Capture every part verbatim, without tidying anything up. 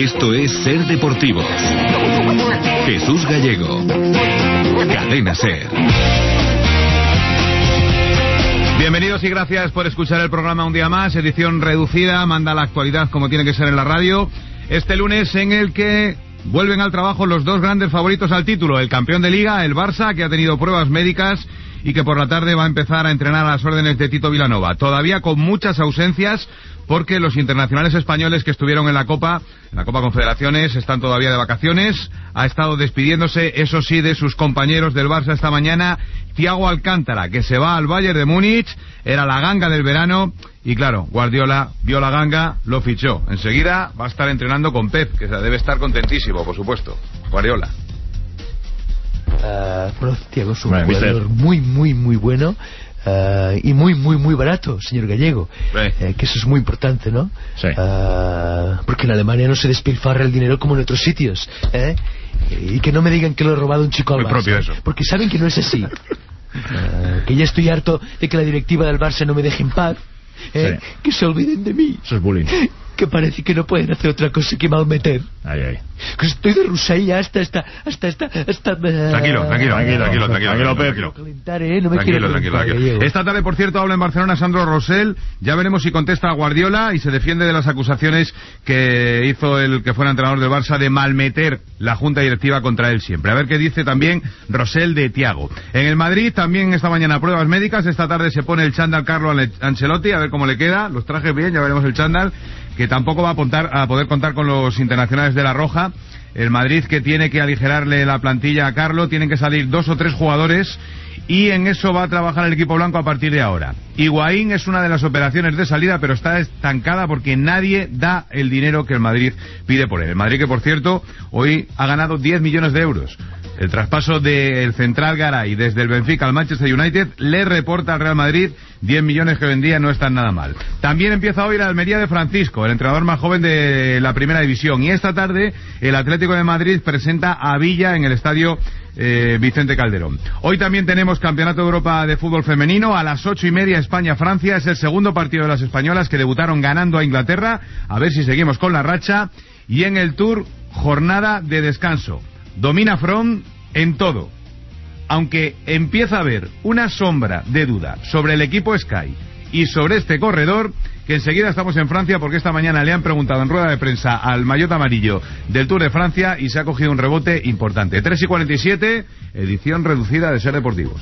Esto es Ser Deportivo. Jesús Gallego. Cadena Ser. Bienvenidos y gracias por escuchar el programa un día más. Edición reducida, manda la actualidad como tiene que ser en la radio. Este lunes en el que vuelven al trabajo los dos grandes favoritos al título. El campeón de Liga, el Barça, que ha tenido pruebas médicas y que por la tarde va a empezar a entrenar a las órdenes de Tito Vilanova. Todavía con muchas ausencias, porque los internacionales españoles que estuvieron en la Copa, en la Copa Confederaciones, están todavía de vacaciones. Ha estado despidiéndose, eso sí, de sus compañeros del Barça esta mañana. Thiago Alcántara, que se va al Bayern de Múnich, era la ganga del verano, y claro, Guardiola vio la ganga, lo fichó. Enseguida va a estar entrenando con Pep, que debe estar contentísimo, por supuesto. Guardiola. Uh, bueno, Thiago es un bueno, jugador muy, muy, muy bueno. Uh, y muy, muy, muy barato, señor Gallego. Sí. Eh, que eso es muy importante, ¿no? Sí. Uh, porque en Alemania no se despilfarra el dinero como en otros sitios, ¿eh? Y que no me digan que lo he robado un chico al muy Barça, propio eso. Porque saben que no es así. Uh, que ya estoy harto de que la directiva del Barça no me deje en paz, ¿eh? Sí. Que se olviden de mí. Eso es bullying. Que parece que no pueden hacer otra cosa que malmeter. Ay, ay. Que estoy de Rusella hasta esta, hasta esta, hasta... Uh... Tranquilo, tranquilo, tranquilo, tranquilo, tranquilo, tranquilo. Calentar, ¿eh? No me tranquilo, tranquilo, tranquilo. Esta tarde, por cierto, habla en Barcelona Sandro Rosell. Ya veremos si contesta a Guardiola y se defiende de las acusaciones que hizo el que fuera entrenador del Barça de malmeter la junta directiva contra él siempre. A ver qué dice también Rosell de Thiago. En el Madrid también esta mañana pruebas médicas. Esta tarde se pone el chándal Carlo Ancelotti, a ver cómo le queda. Los trajes bien, ya veremos el chándal, que tampoco va a, contar, a poder contar con los internacionales de la Roja. El Madrid, que tiene que aligerarle la plantilla a Carlo, tienen que salir dos o tres jugadores, y en eso va a trabajar el equipo blanco a partir de ahora. Higuaín es una de las operaciones de salida, pero está estancada porque nadie da el dinero que el Madrid pide por él. El Madrid, que por cierto hoy ha ganado diez millones de euros. El traspaso del central Garay desde el Benfica al Manchester United le reporta al Real Madrid diez millones que vendía, no están nada mal. También empieza hoy la Almería de Francisco, el entrenador más joven de la primera división. Y esta tarde el Atlético de Madrid presenta a Villa en el estadio eh, Vicente Calderón. Hoy también tenemos Campeonato de Europa de Fútbol Femenino. A las ocho y media España-Francia. Es el segundo partido de las españolas, que debutaron ganando a Inglaterra. A ver si seguimos con la racha. Y en el Tour, jornada de descanso. Domina Froome en todo, aunque empieza a haber una sombra de duda sobre el equipo Sky y sobre este corredor, que enseguida estamos en Francia, porque esta mañana le han preguntado en rueda de prensa al maillot amarillo del Tour de Francia y se ha cogido un rebote importante. tres y cuarenta y siete, edición reducida de Ser Deportivos.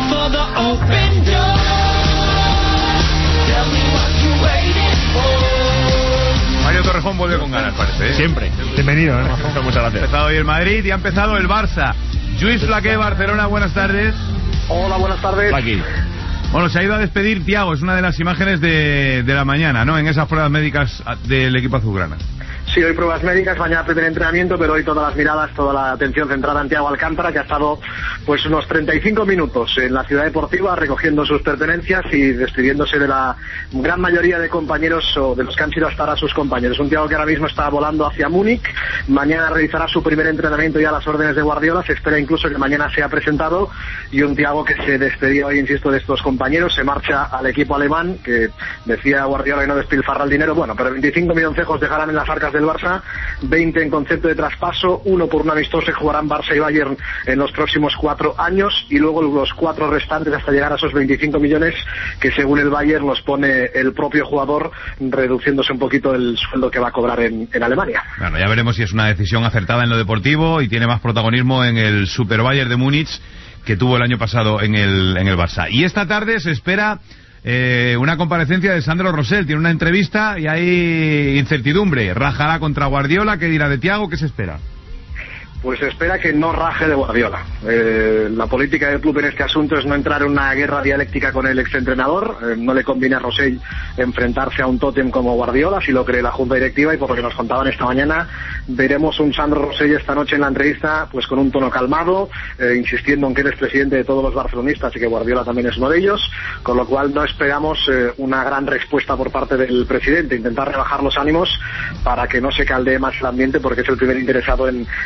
Mario Torrejón vuelve con ganas, parece, ¿eh? Siempre. Bienvenido, ¿eh? Muchas gracias. Ha empezado hoy el Madrid y ha empezado el Barça. Luis Flaqué, Barcelona, buenas tardes. Hola, buenas tardes. Aquí. Bueno, se ha ido a despedir Thiago, es una de las imágenes de, de la mañana, ¿no? En esas pruebas médicas del equipo azulgrana. Sí, hoy pruebas médicas, mañana primer entrenamiento, pero hoy todas las miradas, toda la atención centrada en Thiago Alcántara, que ha estado pues unos treinta y cinco minutos en la ciudad deportiva recogiendo sus pertenencias y despidiéndose de la gran mayoría de compañeros, o de los que han sido hasta ahora sus compañeros. Un Thiago que ahora mismo está volando hacia Múnich, mañana realizará su primer entrenamiento ya a las órdenes de Guardiola, se espera incluso que mañana sea presentado, y un Thiago que se despedía hoy, insisto, de estos compañeros, se marcha al equipo alemán, que decía Guardiola que no despilfarra el dinero, bueno, pero veinticinco milloncejos dejarán en las arcas del Barça, veinte en concepto de traspaso, uno por un amistoso que jugarán Barça y Bayern en los próximos cuatro años, y luego los cuatro restantes hasta llegar a esos veinticinco millones que según el Bayern los pone el propio jugador, reduciéndose un poquito el sueldo que va a cobrar en, en Alemania. Bueno, ya veremos si es una decisión acertada en lo deportivo y tiene más protagonismo en el Super Bayern de Múnich que tuvo el año pasado en el, en el Barça. Y esta tarde se espera Eh, una comparecencia de Sandro Rosell, tiene una entrevista y hay incertidumbre. ¿Rajará contra Guardiola? ¿Qué dirá de Thiago? ¿Qué se espera? Pues se espera que no raje de Guardiola. Eh, la política del club en este asunto es no entrar en una guerra dialéctica con el exentrenador. Eh, no le conviene a Rosell enfrentarse a un tótem como Guardiola, si lo cree la junta directiva, y por lo que nos contaban esta mañana, veremos un Sandro Rosell esta noche en la entrevista pues con un tono calmado, eh, insistiendo en que él es presidente de todos los barcelonistas y que Guardiola también es uno de ellos, con lo cual no esperamos eh, una gran respuesta por parte del presidente, intentar rebajar los ánimos para que no se caldee más el ambiente, porque es el primer interesado en, en no enfrentarse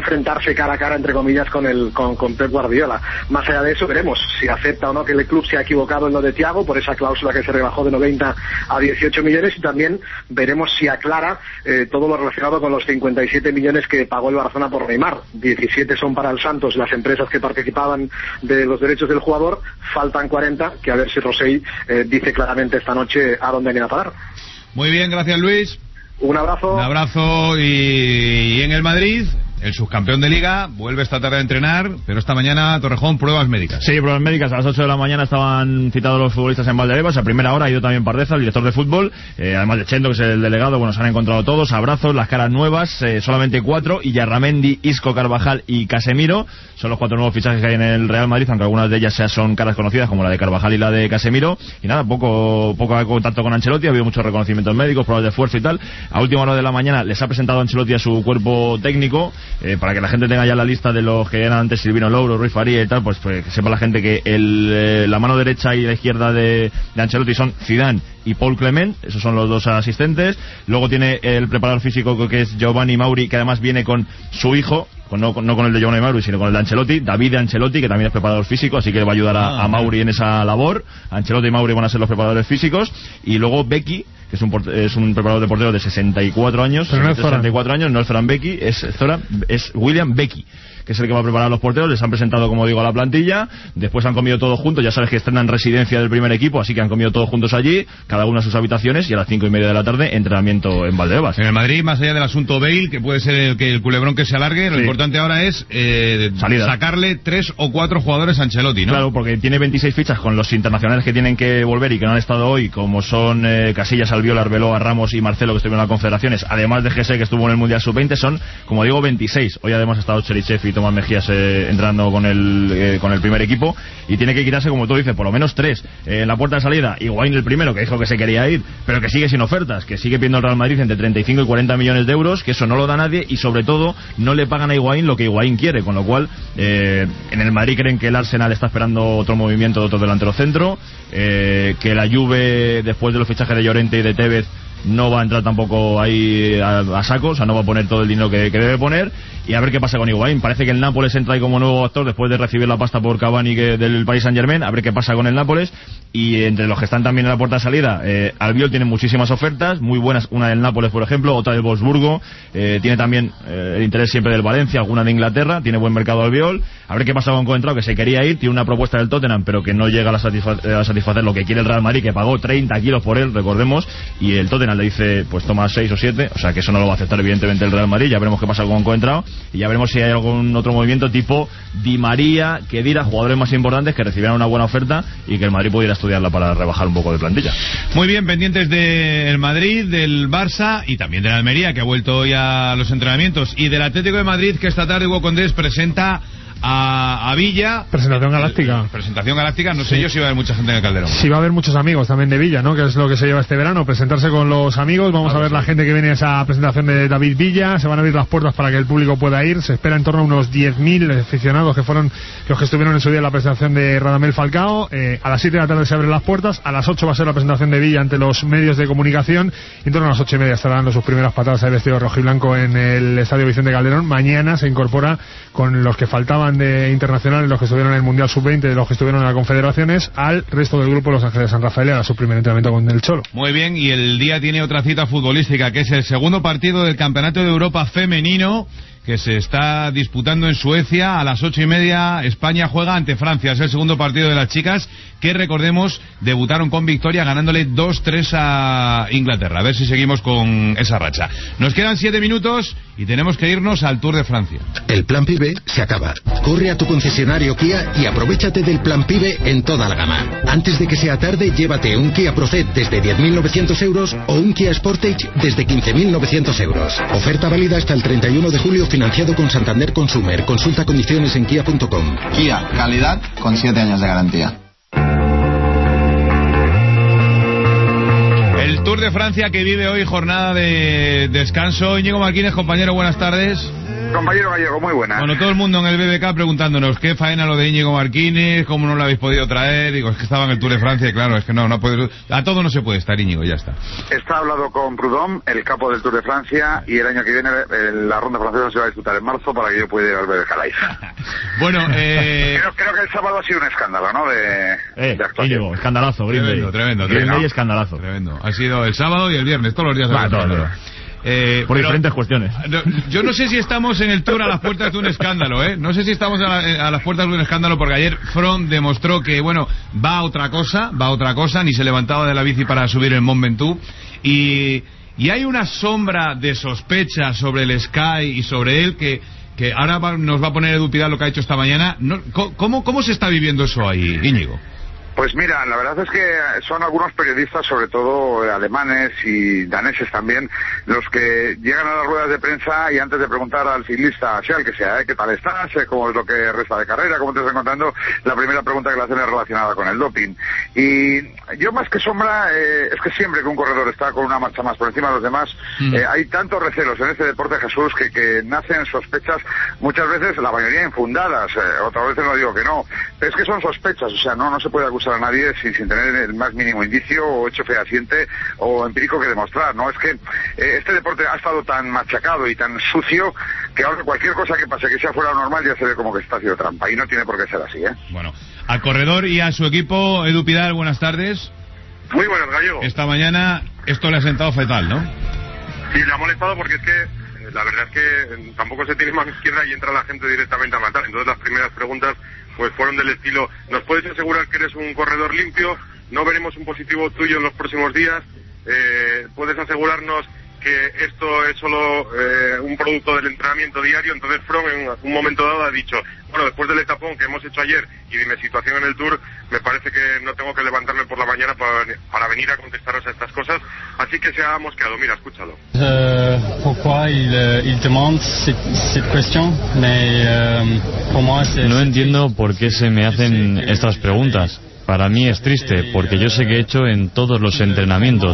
enfrentarse cara a cara, entre comillas, con el con, con Pep Guardiola. Más allá de eso, veremos si acepta o no que el club se ha equivocado en lo de Thiago por esa cláusula que se rebajó de noventa a dieciocho millones, y también veremos si aclara eh, todo lo relacionado con los cincuenta y siete millones que pagó el Barcelona por Neymar. diecisiete son para el Santos las empresas que participaban de los derechos del jugador, faltan cuarenta, que a ver si Rosell eh, dice claramente esta noche a dónde viene a parar. Muy bien, gracias Luis. Un abrazo. Un abrazo. Y, y en el Madrid, el subcampeón de Liga vuelve esta tarde a entrenar, pero esta mañana Torrejón, pruebas médicas. Sí, pruebas médicas. A las ocho de la mañana estaban citados los futbolistas en Valdebebas. A primera hora ha ido también Pardeza, el director de fútbol, eh, además de Chendo, que es el delegado. Bueno, se han encontrado todos, abrazos, las caras nuevas, eh, solamente cuatro, y Yarramendi, Isco, Carvajal y Casemiro son los cuatro nuevos fichajes que hay en el Real Madrid, aunque algunas de ellas ya son caras conocidas, como la de Carvajal y la de Casemiro. Y nada, poco poco contacto con Ancelotti, ha habido muchos reconocimientos médicos, pruebas de esfuerzo y tal. A última hora de la mañana les ha presentado Ancelotti a su cuerpo técnico, eh, para que la gente tenga ya la lista de los que eran antes Silvino Louro, Ruiz Faría y tal, pues, pues que sepa la gente que el, eh, la mano derecha y la izquierda de, de Ancelotti son Zidane y Paul Clement, esos son los dos asistentes. Luego tiene el preparador físico, que es Giovanni Mauri, que además viene con su hijo, con, no, no con el de Giovanni Mauri, sino con el de Ancelotti, David Ancelotti, que también es preparador físico, así que va a ayudar a, ah, a Mauri en esa labor. Ancelotti y Mauri van a ser los preparadores físicos, y luego Becky, que es un, es un preparador de portero de sesenta y cuatro años, pero no es sesenta y cuatro años, no es Zoran Becky, es Zoran, es William Becky, que es el que va a preparar a los porteros. Les han presentado, como digo, a la plantilla, después han comido todos juntos. Ya sabes que están en residencia del primer equipo, así que han comido todos juntos allí, cada uno a sus habitaciones, y a las cinco y media de la tarde entrenamiento en Valdebebas. En el Madrid, más allá del asunto Bale, que puede ser el, que el culebrón que se alargue, lo sí. importante ahora es eh, sacarle tres o cuatro jugadores a Ancelotti, ¿no? Claro, porque tiene veintiséis fichas con los internacionales que tienen que volver y que no han estado hoy, como son eh, Casillas, Albiol, Arbeloa, Ramos y Marcelo, que estuvieron en las confederaciones, además de Jesse, que estuvo en el Mundial sub veinte. Son, como digo, veintiséis. Hoy además ha estado Cherichev y Tomás Mejías eh, entrando con el eh, con el primer equipo, y tiene que quitarse, como tú dices, por lo menos tres. Eh, en la puerta de salida, Higuaín el primero, que dijo que se quería ir, pero que sigue sin ofertas, que sigue pidiendo el Real Madrid entre treinta y cinco y cuarenta millones de euros, que eso no lo da nadie, y sobre todo no le pagan a Higuaín lo que Higuaín quiere, con lo cual eh, en el Madrid creen que el Arsenal está esperando otro movimiento de otro delantero centro, eh, que la Juve, después de los fichajes de Llorente y de Tevez, no va a entrar tampoco ahí a, a saco, o sea, no va a poner todo el dinero que, que debe poner, y a ver qué pasa con Higuaín. Parece que el Nápoles entra ahí como nuevo actor después de recibir la pasta por Cavani que, del Paris Saint-Germain, a ver qué pasa con el Nápoles. Y entre los que están también en la puerta de salida, eh, Albiol tiene muchísimas ofertas, muy buenas, una del Nápoles, por ejemplo, otra del Wolfsburgo, eh, tiene también eh, el interés siempre del Valencia, alguna de Inglaterra, tiene buen mercado Albiol. A ver qué pasa con Coentrao, que se quería ir, tiene una propuesta del Tottenham, pero que no llega a, satisfa- a satisfacer lo que quiere el Real Madrid, que pagó treinta kilos por él, recordemos, y el Tottenham le dice, pues toma seis o siete, o sea que eso no lo va a aceptar evidentemente el Real Madrid. Ya veremos qué pasa con Coentrao, y ya veremos si hay algún otro movimiento tipo Di María, Khedira, jugadores más importantes que recibieran una buena oferta y que el Madrid pudiera estudiarla para rebajar un poco de plantilla. Muy bien, pendientes del Madrid, del Barça y también de la Almería, que ha vuelto hoy a los entrenamientos, y del Atlético de Madrid, que esta tarde Hugo Condés presenta a, a Villa. Presentación galáctica. Presentación galáctica, no sé sí. yo si va a haber mucha gente en el Calderón. Sí, va a haber muchos amigos también de Villa, ¿no? Que es lo que se lleva este verano, presentarse con los amigos. Vamos a, a ver sí. la gente que viene a esa presentación de David Villa. Se van a abrir las puertas para que el público pueda ir. Se espera en torno a unos diez mil aficionados que fueron los que estuvieron en su día en la presentación de Radamel Falcao. Eh, a las siete de la tarde se abren las puertas. A las ocho va a ser la presentación de Villa ante los medios de comunicación. Y en torno a las ocho y media estará dando sus primeras patadas al vestido rojo y blanco en el Estadio Vicente Calderón. Mañana se incorpora con los que faltaban de internacionales, los que estuvieron en el Mundial sub veinte, los que estuvieron en las confederaciones, al resto del grupo Los Ángeles de San Rafael, a su primer entrenamiento con el Cholo. Muy bien, y el día tiene otra cita futbolística, que es el segundo partido del Campeonato de Europa femenino, que se está disputando en Suecia. A las ocho y media España juega ante Francia. Es el segundo partido de las chicas, que recordemos debutaron con victoria ganándole dos tres a Inglaterra. A ver si seguimos con esa racha. Nos quedan siete minutos y tenemos que irnos al Tour de Francia. El Plan Pibe se acaba. Corre a tu concesionario Kia y aprovéchate del Plan Pibe en toda la gama. Antes de que sea tarde, llévate un Kia Proceed desde diez mil novecientos euros o un Kia Sportage desde quince mil novecientos euros. Oferta válida hasta el treinta y uno de julio, financiado con Santander Consumer. Consulta condiciones en kia punto com. Kia, calidad con siete años de garantía. El Tour de Francia, que vive hoy jornada de descanso. Íñigo Marquínez, compañero, buenas tardes. Compañero Gallego, muy buena. Bueno, todo el mundo en el B B K preguntándonos qué faena lo de Íñigo Marquínez, cómo no lo habéis podido traer. Digo, es que estaba en el Tour de Francia y claro, es que no, no puede, a todo no se puede estar Íñigo, ya está. Está hablado con Prudhomme, el capo del Tour de Francia, y el año que viene eh, la ronda francesa se va a disputar en marzo para que yo pueda ir al B B K Live. Bueno, eh... creo, creo que el sábado ha sido un escándalo, ¿no? De, eh, de actuación. Íñigo, escandalazo, Green Day. Tremendo, tremendo. Green tremendo. Day, escandalazo. Tremendo. Ha sido el sábado y el viernes, todos los días. Va, todo, todo. Eh, por pero, diferentes cuestiones. No, yo no sé si estamos en el Tour a las puertas de un escándalo, ¿eh? No sé si estamos a, la, a las puertas de un escándalo porque ayer Froome demostró que, bueno, va a otra cosa, va a otra cosa, ni se levantaba de la bici para subir el Mont Ventoux y, y hay una sombra de sospecha sobre el Sky y sobre él que, que ahora va, nos va a poner Edu Pidal lo que ha hecho esta mañana. No, ¿cómo, ¿Cómo se está viviendo eso ahí, Íñigo? Pues mira, la verdad es que son algunos periodistas, sobre todo alemanes y daneses también, los que llegan a las ruedas de prensa y antes de preguntar al ciclista, sea el que sea, ¿eh? ¿Qué tal estás? ¿Cómo es lo que resta de carrera? ¿Cómo te estás encontrando? La primera pregunta que le hacen es relacionada con el doping. Y yo más que sombra, eh, es que siempre que un corredor está con una marcha más por encima de los demás, mm. eh, hay tantos recelos en este deporte, Jesús, que, que nacen sospechas, muchas veces, la mayoría infundadas, eh, otras veces no digo que no, pero es que son sospechas, o sea, no, no se puede acusar a nadie sin, sin tener el más mínimo indicio o hecho fehaciente o empírico que demostrar, ¿no? Es que eh, este deporte ha estado tan machacado y tan sucio que ahora cualquier cosa que pase que sea fuera normal ya se ve como que está haciendo trampa y no tiene por qué ser así, ¿eh? Bueno, al corredor y a su equipo, Edu Pidal, buenas tardes. Muy buenas, Gallego. Esta mañana esto le ha sentado fatal, ¿no? Sí, le ha molestado porque es que la verdad es que tampoco se tiene mano izquierda y entra la gente directamente a matar. Entonces las primeras preguntas pues fueron del estilo, ¿nos puedes asegurar que eres un corredor limpio? ¿No veremos un positivo tuyo en los próximos días? Eh, ¿Puedes asegurarnos que esto es solo eh, un producto del entrenamiento diario? Entonces Froome en un momento dado ha dicho, bueno, después del etapón que hemos hecho ayer y de mi situación en el Tour, me parece que no tengo que levantarme por la mañana para, para venir a contestaros a estas cosas, así que se ha mosqueado. Mira, escúchalo. Euh, pourquoi il, il demande cette, cette question, mais euh, pour moi c'est... No entiendo por qué se me hacen estas preguntas. Para mí es triste, porque yo sé que he hecho en todos los entrenamientos.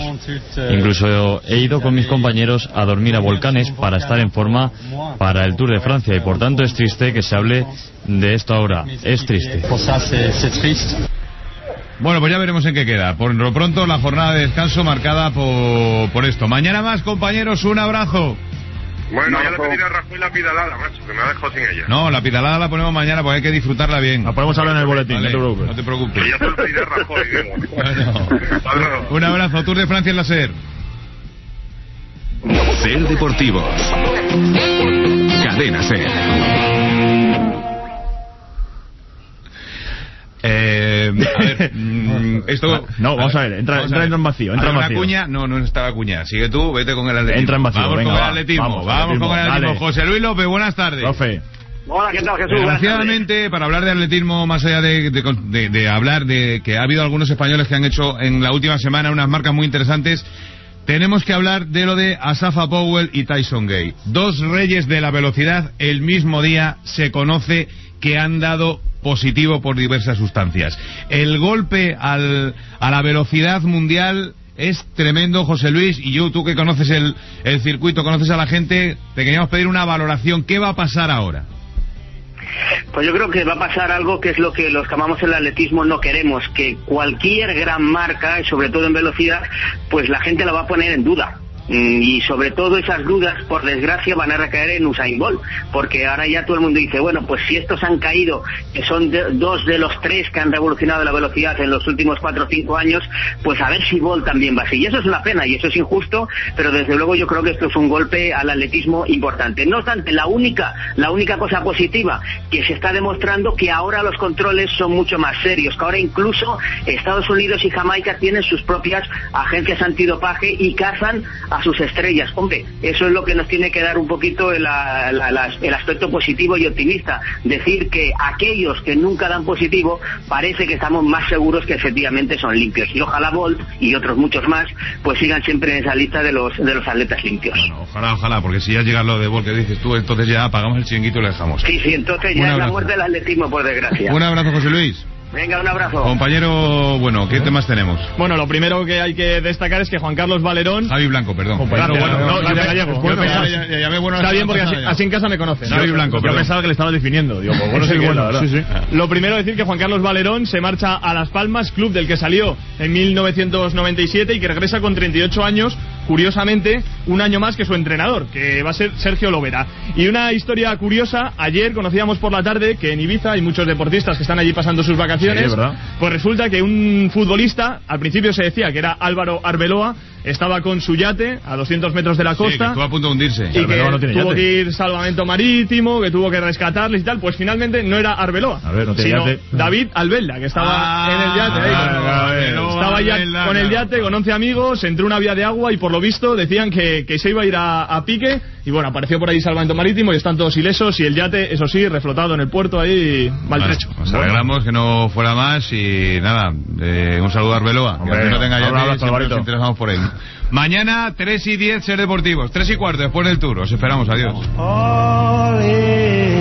Incluso he ido con mis compañeros a dormir a volcanes para estar en forma para el Tour de Francia, y por tanto es triste que se hable de esto ahora. Es triste. Bueno, pues ya veremos en qué queda. Por lo pronto, la jornada de descanso marcada por, por esto. Mañana más, compañeros, un abrazo. Bueno, ya le pediré a Rajoy la pidalada, macho, que me ha dejado sin ella. No, la pidalada la ponemos mañana porque hay que disfrutarla bien. La podemos hablar en el boletín, vale, no te preocupes. No te preocupes. Que ya te lo pediré a Rajoy, digo. Bueno, un abrazo, Tour de Francia en la SER. SER Deportivos. Cadena SER. Eh, a ver, mm, esto... No, vamos a ver, entra, vamos entra, a ver. entra en vacío, entra en vacío. Cuña? No, no estaba Cuña. Sigue tú, vete con el atletismo. Entra en vacío, vamos venga, con va, el atletismo, vamos, vamos atletismo, con el atletismo. dale. José Luis López, buenas tardes. Profe. Hola, ¿qué tal, Jesús? Desgraciadamente, para hablar de atletismo, más allá de, de, de, de hablar de que ha habido algunos españoles que han hecho en la última semana unas marcas muy interesantes, tenemos que hablar de lo de Asafa Powell y Tyson Gay. Dos reyes de la velocidad, el mismo día se conoce que han dado positivo por diversas sustancias. El golpe al, a la velocidad mundial es tremendo, José Luis, y yo, tú que conoces el, el circuito, conoces a la gente, te queríamos pedir una valoración. ¿Qué va a pasar ahora? Pues yo creo que va a pasar algo que es lo que los que amamos el atletismo no queremos, que cualquier gran marca, y sobre todo en velocidad, pues la gente la va a poner en duda. Y sobre todo esas dudas, por desgracia, van a recaer en Usain Bolt, porque ahora ya todo el mundo dice, bueno, pues si estos han caído, que son de, dos de los tres que han revolucionado la velocidad en los últimos cuatro o cinco años, pues a ver si Bolt también va así. Y eso es una pena y eso es injusto, pero desde luego yo creo que esto es un golpe al atletismo importante. No obstante, la única, la única cosa positiva que se está demostrando que ahora los controles son mucho más serios, que ahora incluso Estados Unidos y Jamaica tienen sus propias agencias antidopaje y cazan a sus estrellas. Hombre, eso es lo que nos tiene que dar un poquito el, la, la, la, el aspecto positivo y optimista, decir que aquellos que nunca dan positivo parece que estamos más seguros que efectivamente son limpios, y ojalá Bolt y otros muchos más pues sigan siempre en esa lista de los de los atletas limpios. Bueno, ojalá, ojalá, porque si ya llega lo de Bolt que dices tú, entonces ya apagamos el chiringuito y lo dejamos. Sí, sí, entonces ya es la muerte del atletismo, por desgracia. Un abrazo, José Luis. Venga, un abrazo. Compañero, bueno, ¿qué temas tenemos? Bueno, lo primero que hay que destacar es que Juan Carlos Valerón... Javi Blanco, perdón. Compañero, bueno, no, yo Gallego. Bueno, ya, ya, ya, ya bueno, está bien porque así, así en casa me conocen. Javi Blanco, yo perdón. pensaba que le estabas definiendo. Digo, pues bueno, sí, bueno, la verdad. Sí, sí. Lo primero decir que Juan Carlos Valerón se marcha a Las Palmas, club del que salió en mil novecientos noventa y siete y que regresa con treinta y ocho años, curiosamente, un año más que su entrenador, que va a ser Sergio Lovera. Y una historia curiosa, ayer conocíamos por la tarde que en Ibiza hay muchos deportistas que están allí pasando sus vacaciones. Sí, ¿verdad? Pues resulta que un futbolista, al principio se decía que era Álvaro Arbeloa, estaba con su yate a doscientos metros de la costa. Sí, que estuvo a punto de hundirse. Y que no tiene tuvo yate. que ir salvamento marítimo, que tuvo que rescatarles y tal. Pues finalmente no era Arbeloa, a ver, no tiene sino yate. David Albelda, que estaba ah, en el yate. Ahí, ah, con, Arbeloa, estaba ya Albelda, con el yate, con once amigos, entró una vía de agua y por lo visto decían que, que se iba a ir a, a pique. Y bueno, apareció por ahí salvamento marítimo y están todos ilesos. Y el yate, eso sí, reflotado en el puerto ahí, maltrecho. Vale, nos alegramos que no fuera más y nada, eh, un saludo a Arbeloa. Hombre, que no tenga yate, abrazo, siempre Alvarito. nos interesamos por él. Mañana, tres y diez, Ser Deportivos. tres y cuarto, después del Tour. Os esperamos, adiós.